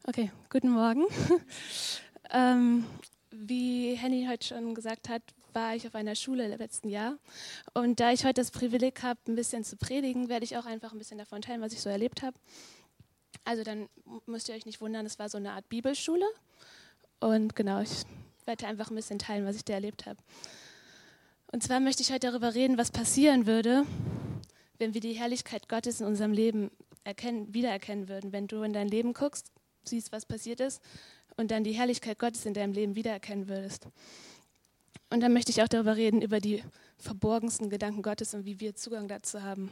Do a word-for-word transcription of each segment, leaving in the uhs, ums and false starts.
Okay, guten Morgen. ähm, wie Henny heute schon gesagt hat, war ich auf einer Schule im letzten Jahr. Und da ich heute das Privileg habe, ein bisschen zu predigen, werde ich auch einfach ein bisschen davon teilen, was ich so erlebt habe. Also dann müsst ihr euch nicht wundern, es war so eine Art Bibelschule. Und genau, ich werde einfach ein bisschen teilen, was ich da erlebt habe. Und zwar möchte ich heute darüber reden, was passieren würde, wenn wir die Herrlichkeit Gottes in unserem Leben erkennen, wiedererkennen würden. Wenn du in dein Leben guckst, siehst, was passiert ist und dann die Herrlichkeit Gottes in deinem Leben wiedererkennen würdest. Und dann möchte ich auch darüber reden, über die verborgensten Gedanken Gottes und wie wir Zugang dazu haben.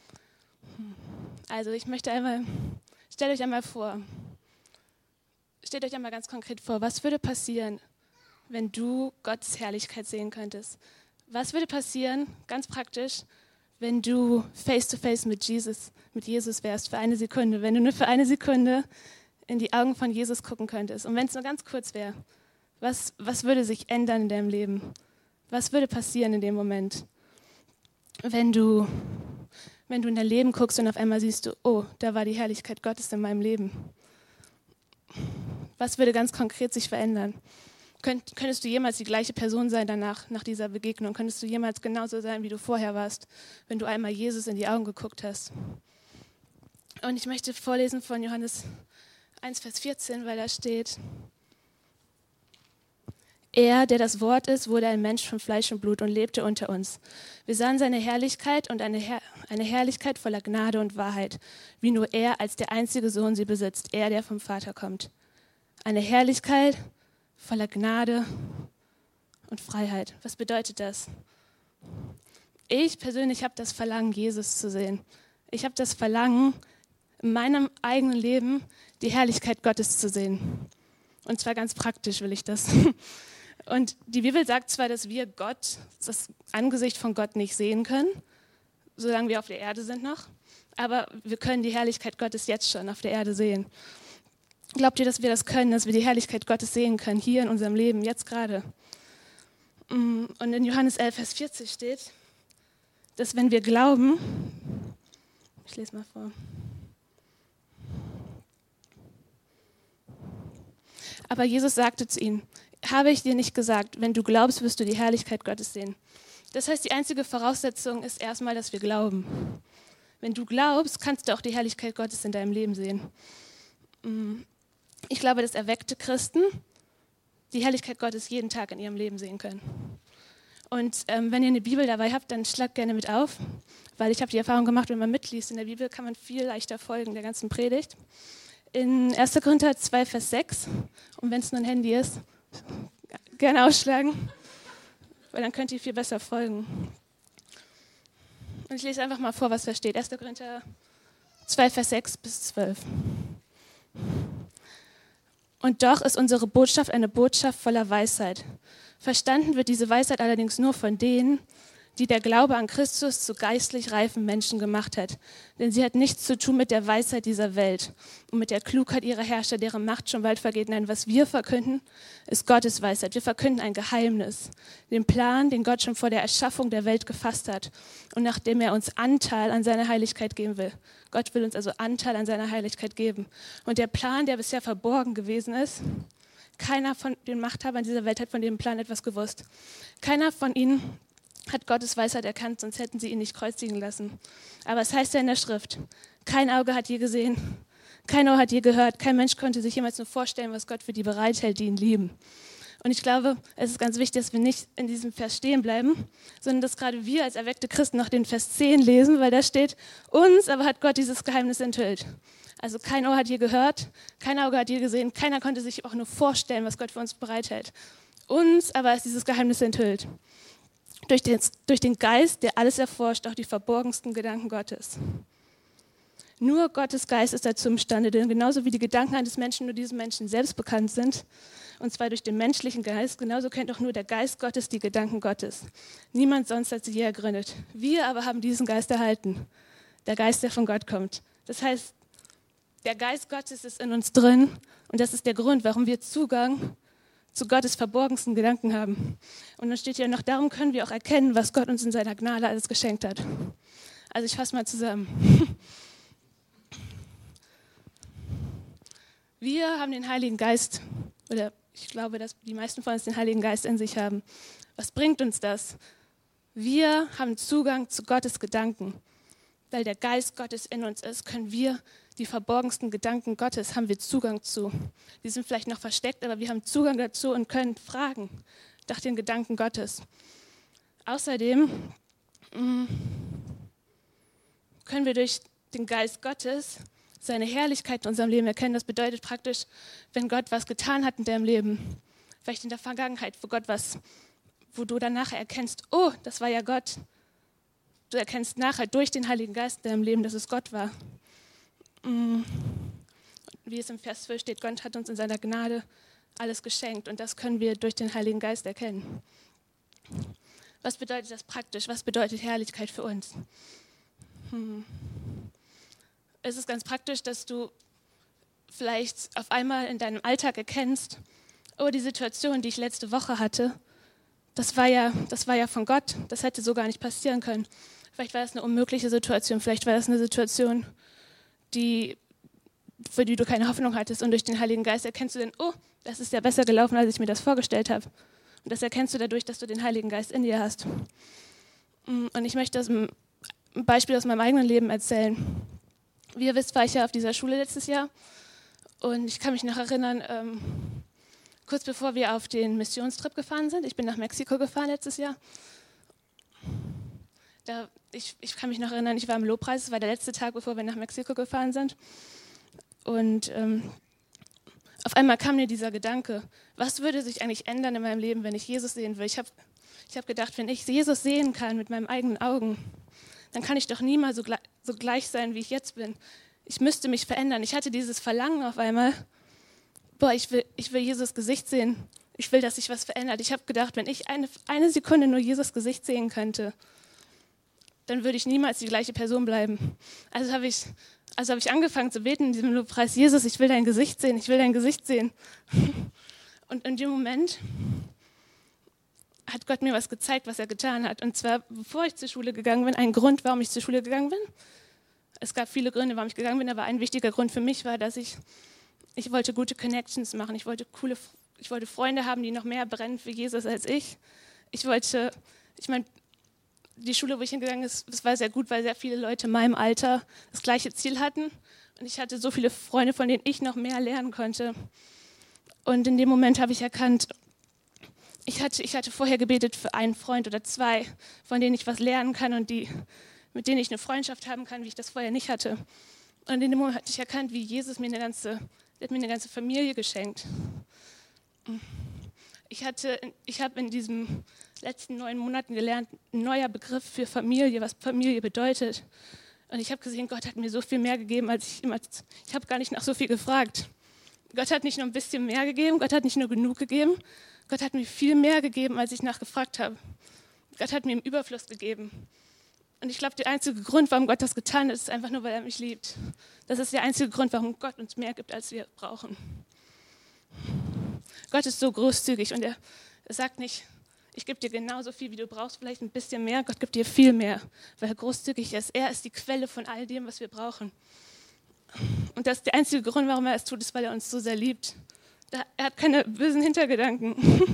Also ich möchte einmal, stellt euch einmal vor, stellt euch einmal ganz konkret vor, was würde passieren, wenn du Gottes Herrlichkeit sehen könntest? Was würde passieren, ganz praktisch, wenn du face-to-face mit Jesus, mit Jesus wärst für eine Sekunde, wenn du nur für eine Sekunde in die Augen von Jesus gucken könntest. Und wenn es nur ganz kurz wäre, was, was würde sich ändern in deinem Leben? Was würde passieren in dem Moment, wenn du, wenn du in dein Leben guckst und auf einmal siehst du, oh, da war die Herrlichkeit Gottes in meinem Leben? Was würde ganz konkret sich verändern? Könnt, könntest du jemals die gleiche Person sein danach, nach dieser Begegnung? Könntest du jemals genauso sein, wie du vorher warst, wenn du einmal Jesus in die Augen geguckt hast? Und ich möchte vorlesen von Johannes eins, Vers vierzehn, weil da steht: Er, der das Wort ist, wurde ein Mensch von Fleisch und Blut und lebte unter uns. Wir sahen seine Herrlichkeit und eine, Herr- eine Herrlichkeit voller Gnade und Wahrheit, wie nur er als der einzige Sohn sie besitzt, er, der vom Vater kommt. Eine Herrlichkeit voller Gnade und Freiheit. Was bedeutet das? Ich persönlich habe das Verlangen, Jesus zu sehen. Ich habe das Verlangen, in meinem eigenen Leben die Herrlichkeit Gottes zu sehen. Und zwar ganz praktisch will ich das. Und die Bibel sagt zwar, dass wir Gott, das Angesicht von Gott nicht sehen können, solange wir auf der Erde sind noch, aber wir können die Herrlichkeit Gottes jetzt schon auf der Erde sehen. Glaubt ihr, dass wir das können, dass wir die Herrlichkeit Gottes sehen können, hier in unserem Leben, jetzt gerade? Und in Johannes elf, Vers vierzig steht, dass wenn wir glauben, ich lese mal vor, aber Jesus sagte zu ihnen: Habe ich dir nicht gesagt, wenn du glaubst, wirst du die Herrlichkeit Gottes sehen. Das heißt, die einzige Voraussetzung ist erstmal, dass wir glauben. Wenn du glaubst, kannst du auch die Herrlichkeit Gottes in deinem Leben sehen. Ich glaube, dass erweckte Christen die Herrlichkeit Gottes jeden Tag in ihrem Leben sehen können. Und ähm, wenn ihr eine Bibel dabei habt, dann schlagt gerne mit auf, weil ich habe die Erfahrung gemacht, wenn man mitliest in der Bibel, kann man viel leichter folgen der ganzen Predigt. In erster Korinther zwei, Vers sechs, und wenn es nur ein Handy ist, gerne ausschlagen, weil dann könnt ihr viel besser folgen. Und ich lese einfach mal vor, was da steht. erster Korinther zwei, Vers sechs bis zwölf. Und doch ist unsere Botschaft eine Botschaft voller Weisheit. Verstanden wird diese Weisheit allerdings nur von denen, die der Glaube an Christus zu geistlich reifen Menschen gemacht hat. Denn sie hat nichts zu tun mit der Weisheit dieser Welt und mit der Klugheit ihrer Herrscher, deren Macht schon bald vergeht. Nein, was wir verkünden, ist Gottes Weisheit. Wir verkünden ein Geheimnis, den Plan, den Gott schon vor der Erschaffung der Welt gefasst hat und nachdem er uns Anteil an seiner Heiligkeit geben will. Gott will uns also Anteil an seiner Heiligkeit geben. Und der Plan, der bisher verborgen gewesen ist, keiner von den Machthabern dieser Welt hat von dem Plan etwas gewusst. Keiner von ihnen hat Gottes Weisheit erkannt, sonst hätten sie ihn nicht kreuzigen lassen. Aber es heißt ja in der Schrift: Kein Auge hat je gesehen, kein Ohr hat je gehört, kein Mensch konnte sich jemals nur vorstellen, was Gott für die bereithält, die ihn lieben. Und ich glaube, es ist ganz wichtig, dass wir nicht in diesem Vers stehen bleiben, sondern dass gerade wir als erweckte Christen noch den Vers zehn lesen, weil da steht: Uns aber hat Gott dieses Geheimnis enthüllt. Also kein Ohr hat je gehört, kein Auge hat je gesehen, keiner konnte sich auch nur vorstellen, was Gott für uns bereithält. Uns aber ist dieses Geheimnis enthüllt. Durch den, durch den Geist, der alles erforscht, auch die verborgensten Gedanken Gottes. Nur Gottes Geist ist dazu imstande, denn genauso wie die Gedanken eines Menschen nur diesem Menschen selbst bekannt sind, und zwar durch den menschlichen Geist, genauso kennt auch nur der Geist Gottes die Gedanken Gottes. Niemand sonst hat sie je ergründet. Wir aber haben diesen Geist erhalten, der Geist, der von Gott kommt. Das heißt, der Geist Gottes ist in uns drin und das ist der Grund, warum wir Zugang zu Gottes verborgensten Gedanken haben. Und dann steht hier noch: Darum können wir auch erkennen, was Gott uns in seiner Gnade alles geschenkt hat. Also ich fasse mal zusammen. Wir haben den Heiligen Geist, oder ich glaube, dass die meisten von uns den Heiligen Geist in sich haben. Was bringt uns das? Wir haben Zugang zu Gottes Gedanken. Weil der Geist Gottes in uns ist, können wir die verborgensten Gedanken Gottes, haben wir Zugang zu. Die sind vielleicht noch versteckt, aber wir haben Zugang dazu und können fragen nach den Gedanken Gottes. Außerdem mh, können wir durch den Geist Gottes seine Herrlichkeit in unserem Leben erkennen. Das bedeutet praktisch, wenn Gott was getan hat in deinem Leben, vielleicht in der Vergangenheit, wo Gott was, wo du dann nachher erkennst, oh, das war ja Gott. Du erkennst nachher durch den Heiligen Geist in deinem Leben, dass es Gott war. Wie es im Vers zwölf steht, Gott hat uns in seiner Gnade alles geschenkt und das können wir durch den Heiligen Geist erkennen. Was bedeutet das praktisch? Was bedeutet Herrlichkeit für uns? Hm. Es ist ganz praktisch, dass du vielleicht auf einmal in deinem Alltag erkennst, oh, die Situation, die ich letzte Woche hatte, das war ja, das war ja von Gott, das hätte so gar nicht passieren können. Vielleicht war das eine unmögliche Situation, vielleicht war das eine Situation, die, für die du keine Hoffnung hattest und durch den Heiligen Geist erkennst du dann, oh, das ist ja besser gelaufen, als ich mir das vorgestellt habe. Und das erkennst du dadurch, dass du den Heiligen Geist in dir hast. Und ich möchte das ein Beispiel aus meinem eigenen Leben erzählen. Wie ihr wisst, war ich ja auf dieser Schule letztes Jahr und ich kann mich noch erinnern, ähm, kurz bevor wir auf den Missionstrip gefahren sind, ich bin nach Mexiko gefahren letztes Jahr, da, ich, ich kann mich noch erinnern, ich war im Lobpreis, es war der letzte Tag, bevor wir nach Mexiko gefahren sind und ähm, auf einmal kam mir dieser Gedanke, was würde sich eigentlich ändern in meinem Leben, wenn ich Jesus sehen will? Ich habe ich hab gedacht, wenn ich Jesus sehen kann mit meinen eigenen Augen, dann kann ich doch niemals so, gleich, so gleich sein, wie ich jetzt bin. Ich müsste mich verändern. Ich hatte dieses Verlangen auf einmal, boah, ich will, ich will Jesus Gesicht sehen. Ich will, dass sich was verändert. Ich habe gedacht, wenn ich eine, eine Sekunde nur Jesus Gesicht sehen könnte, dann würde ich niemals die gleiche Person bleiben. Also habe ich, also hab ich angefangen zu beten in diesem Lobpreis, Jesus, ich will dein Gesicht sehen, ich will dein Gesicht sehen. Und in dem Moment hat Gott mir was gezeigt, was er getan hat. Und zwar, bevor ich zur Schule gegangen bin, ein Grund, warum ich zur Schule gegangen bin. Es gab viele Gründe, warum ich gegangen bin, aber ein wichtiger Grund für mich war, dass ich, ich wollte gute Connections machen. Ich wollte coole, ich wollte Freunde haben, die noch mehr brennen für Jesus als ich. Ich wollte, ich meine, die Schule, wo ich hingegangen bin, das war sehr gut, weil sehr viele Leute in meinem Alter das gleiche Ziel hatten. Und ich hatte so viele Freunde, von denen ich noch mehr lernen konnte. Und in dem Moment habe ich erkannt, Ich hatte, ich hatte vorher gebetet für einen Freund oder zwei, von denen ich was lernen kann und die, mit denen ich eine Freundschaft haben kann, wie ich das vorher nicht hatte. Und in dem Moment hatte ich erkannt, wie Jesus mir eine ganze, der hat mir eine ganze Familie geschenkt. Ich, hatte, ich habe in diesen letzten neun Monaten gelernt, ein neuer Begriff für Familie, was Familie bedeutet. Und ich habe gesehen, Gott hat mir so viel mehr gegeben, als ich immer, ich habe gar nicht nach so viel gefragt. Gott hat nicht nur ein bisschen mehr gegeben, Gott hat nicht nur genug gegeben, Gott hat mir viel mehr gegeben, als ich nachgefragt habe. Gott hat mir im Überfluss gegeben. Und ich glaube, der einzige Grund, warum Gott das getan hat, ist einfach nur, weil er mich liebt. Das ist der einzige Grund, warum Gott uns mehr gibt, als wir brauchen. Gott ist so großzügig und er, er sagt nicht, ich gebe dir genauso viel, wie du brauchst, vielleicht ein bisschen mehr. Gott gibt dir viel mehr, weil er großzügig ist. Er ist die Quelle von all dem, was wir brauchen. Und das ist der einzige Grund, warum er es tut, ist, weil er uns so sehr liebt. Er hat keine bösen Hintergedanken.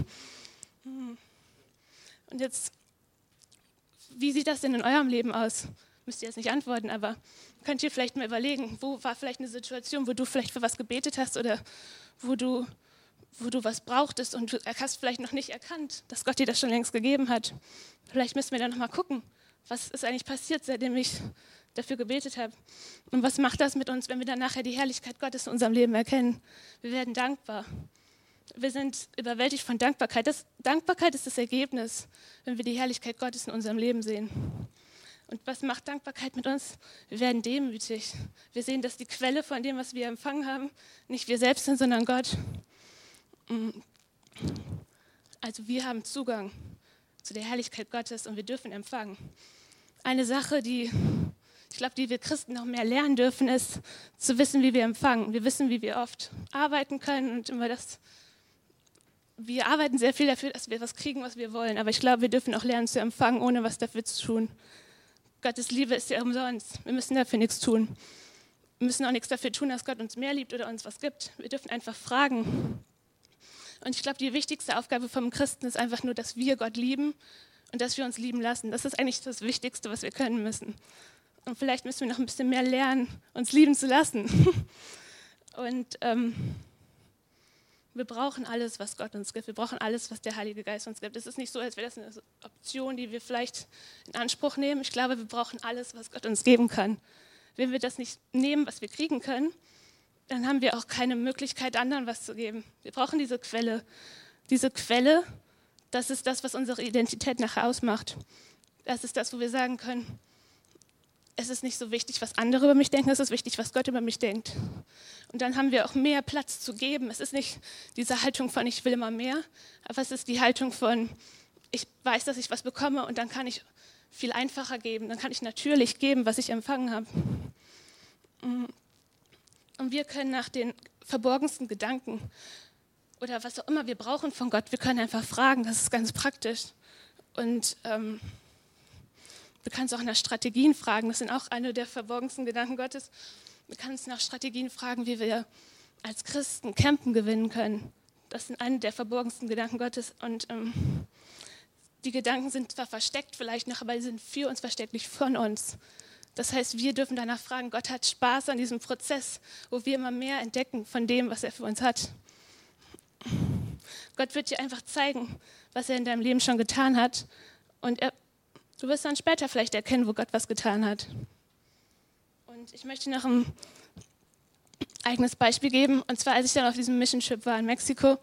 Und jetzt, wie sieht das denn in eurem Leben aus? Müsst ihr jetzt nicht antworten, aber könnt ihr vielleicht mal überlegen, wo war vielleicht eine Situation, wo du vielleicht für was gebetet hast oder wo du, wo du was brauchtest und du hast vielleicht noch nicht erkannt, dass Gott dir das schon längst gegeben hat. Vielleicht müssen wir da nochmal gucken, was ist eigentlich passiert, seitdem ich dafür gebetet habe. Und was macht das mit uns, wenn wir dann nachher die Herrlichkeit Gottes in unserem Leben erkennen? Wir werden dankbar. Wir sind überwältigt von Dankbarkeit. Das, Dankbarkeit ist das Ergebnis, wenn wir die Herrlichkeit Gottes in unserem Leben sehen. Und was macht Dankbarkeit mit uns? Wir werden demütig. Wir sehen, dass die Quelle von dem, was wir empfangen haben, nicht wir selbst sind, sondern Gott. Also wir haben Zugang zu der Herrlichkeit Gottes und wir dürfen empfangen. Eine Sache, die ich glaube, die wir Christen noch mehr lernen dürfen, ist zu wissen, wie wir empfangen. Wir wissen, wie wir oft arbeiten können und immer das, wir arbeiten sehr viel dafür, dass wir was kriegen, was wir wollen. Aber ich glaube, wir dürfen auch lernen zu empfangen, ohne was dafür zu tun. Gottes Liebe ist ja umsonst. Wir müssen dafür nichts tun. müssen auch nichts dafür tun, dass Gott uns mehr liebt oder uns was gibt. Wir dürfen einfach fragen. Und ich glaube, die wichtigste Aufgabe vom Christen ist einfach nur, dass wir Gott lieben und dass wir uns lieben lassen. Das ist eigentlich das Wichtigste, was wir können müssen. Und vielleicht müssen wir noch ein bisschen mehr lernen, uns lieben zu lassen. Und ähm, wir brauchen alles, was Gott uns gibt. Wir brauchen alles, was der Heilige Geist uns gibt. Es ist nicht so, als wäre das eine Option, die wir vielleicht in Anspruch nehmen. Ich glaube, wir brauchen alles, was Gott uns geben kann. Wenn wir das nicht nehmen, was wir kriegen können, dann haben wir auch keine Möglichkeit, anderen was zu geben. Wir brauchen diese Quelle. Diese Quelle, das ist das, was unsere Identität nachher ausmacht. Das ist das, wo wir sagen können, es ist nicht so wichtig, was andere über mich denken, es ist wichtig, was Gott über mich denkt. Und dann haben wir auch mehr Platz zu geben. Es ist nicht diese Haltung von, ich will immer mehr, aber es ist die Haltung von, ich weiß, dass ich was bekomme und dann kann ich viel einfacher geben, dann kann ich natürlich geben, was ich empfangen habe. Und wir können nach den verborgensten Gedanken oder was auch immer wir brauchen von Gott, wir können einfach fragen, das ist ganz praktisch. Und ähm, du kannst auch nach Strategien fragen, das sind auch eine der verborgensten Gedanken Gottes. Du kannst nach Strategien fragen, wie wir als Christen Campen gewinnen können. Das sind eine der verborgensten Gedanken Gottes. Und ähm, die Gedanken sind zwar versteckt vielleicht noch, aber sie sind für uns versteckt, nicht von uns. Das heißt, wir dürfen danach fragen, Gott hat Spaß an diesem Prozess, wo wir immer mehr entdecken von dem, was er für uns hat. Gott wird dir einfach zeigen, was er in deinem Leben schon getan hat. Und er, du wirst dann später vielleicht erkennen, wo Gott was getan hat. Und ich möchte noch ein eigenes Beispiel geben. Und zwar, als ich dann auf diesem Mission Trip war in Mexiko,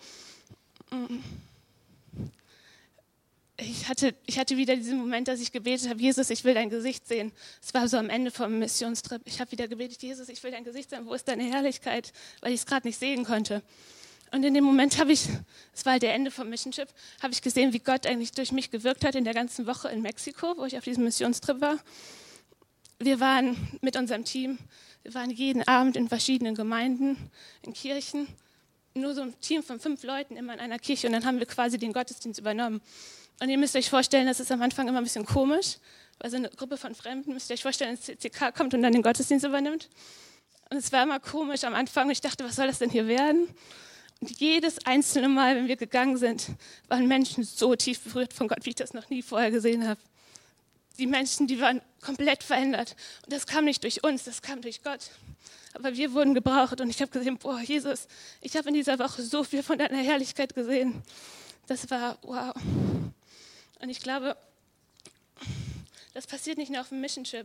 Ich hatte, ich hatte wieder diesen Moment, dass ich gebetet habe, Jesus, ich will dein Gesicht sehen. Es war so am Ende vom Missionstrip. Ich habe wieder gebetet, Jesus, ich will dein Gesicht sehen. Wo ist deine Herrlichkeit? Weil ich es gerade nicht sehen konnte. Und in dem Moment habe ich, es war halt der Ende vom Mission Trip, habe ich gesehen, wie Gott eigentlich durch mich gewirkt hat in der ganzen Woche in Mexiko, wo ich auf diesem Missionstrip war. Wir waren mit unserem Team, wir waren jeden Abend in verschiedenen Gemeinden, in Kirchen. Nur so ein Team von fünf Leuten immer in einer Kirche und dann haben wir quasi den Gottesdienst übernommen. Und ihr müsst euch vorstellen, das ist am Anfang immer ein bisschen komisch, weil so eine Gruppe von Fremden, müsst ihr euch vorstellen, ins C C K kommt und dann den Gottesdienst übernimmt. Und es war immer komisch am Anfang und ich dachte, was soll das denn hier werden? Und jedes einzelne Mal, wenn wir gegangen sind, waren Menschen so tief berührt von Gott, wie ich das noch nie vorher gesehen habe. Die Menschen, die waren komplett verändert. Und das kam nicht durch uns, das kam durch Gott. Aber wir wurden gebraucht und ich habe gesehen, boah, Jesus, ich habe in dieser Woche so viel von deiner Herrlichkeit gesehen. Das war wow. Und ich glaube, das passiert nicht nur auf dem Mission Trip.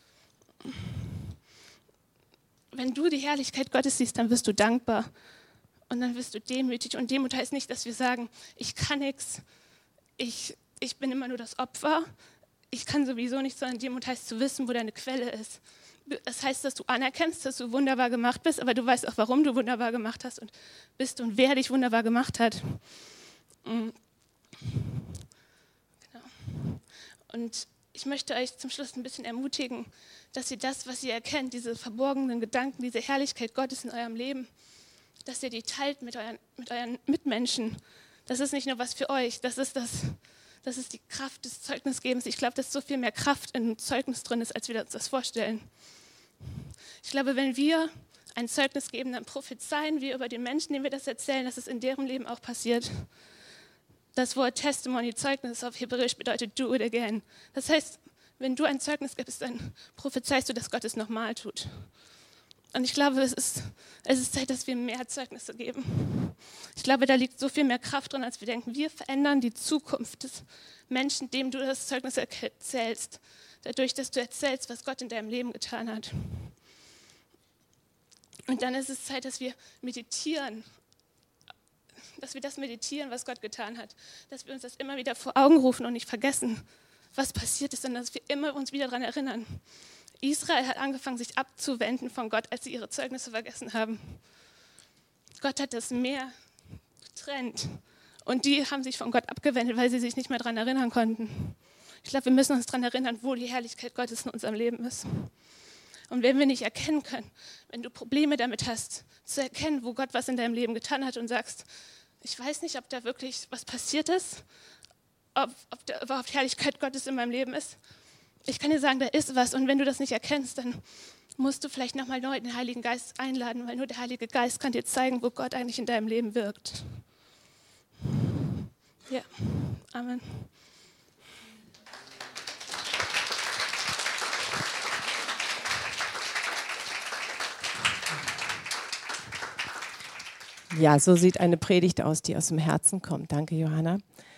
Wenn du die Herrlichkeit Gottes siehst, dann wirst du dankbar und dann wirst du demütig. Und Demut heißt nicht, dass wir sagen, ich kann nichts, ich, ich bin immer nur das Opfer, ich kann sowieso nichts, sondern Demut heißt zu wissen, wo deine Quelle ist. Das heißt, dass du anerkennst, dass du wunderbar gemacht bist, aber du weißt auch, warum du wunderbar gemacht hast und bist und wer dich wunderbar gemacht hat. Genau. Und ich möchte euch zum Schluss ein bisschen ermutigen, dass ihr das, was ihr erkennt, diese verborgenen Gedanken, diese Herrlichkeit Gottes in eurem Leben, dass ihr die teilt mit euren, mit euren Mitmenschen. Das ist nicht nur was für euch, das ist, das, das ist die Kraft des Zeugnisgebens. Ich glaube, dass so viel mehr Kraft im Zeugnis drin ist, als wir uns das vorstellen. Ich glaube, wenn wir ein Zeugnis geben, dann prophezeien wir über den Menschen, denen wir das erzählen, dass es in deren Leben auch passiert. Das Wort Testimony, Zeugnis auf Hebräisch bedeutet do it again. Das heißt, wenn du ein Zeugnis gibst, dann prophezeist du, dass Gott es nochmal tut. Und ich glaube, es ist, es ist Zeit, dass wir mehr Zeugnisse geben. Ich glaube, da liegt so viel mehr Kraft drin, als wir denken. Wir verändern die Zukunft des Menschen, dem du das Zeugnis erzählst. Dadurch, dass du erzählst, was Gott in deinem Leben getan hat. Und dann ist es Zeit, dass wir meditieren. Dass wir das meditieren, was Gott getan hat. Dass wir uns das immer wieder vor Augen rufen und nicht vergessen, was passiert ist, sondern dass wir immer uns wieder daran erinnern. Israel hat angefangen, sich abzuwenden von Gott, als sie ihre Zeugnisse vergessen haben. Gott hat das Meer getrennt und die haben sich von Gott abgewendet, weil sie sich nicht mehr daran erinnern konnten. Ich glaube, wir müssen uns daran erinnern, wo die Herrlichkeit Gottes in unserem Leben ist. Und wenn wir nicht erkennen können, wenn du Probleme damit hast, zu erkennen, wo Gott was in deinem Leben getan hat und sagst, ich weiß nicht, ob da wirklich was passiert ist, ob, ob da überhaupt Herrlichkeit Gottes in meinem Leben ist. Ich kann dir sagen, da ist was und wenn du das nicht erkennst, dann musst du vielleicht nochmal neu den Heiligen Geist einladen, weil nur der Heilige Geist kann dir zeigen, wo Gott eigentlich in deinem Leben wirkt. Ja, Amen. Ja, so sieht eine Predigt aus, die aus dem Herzen kommt. Danke, Johanna.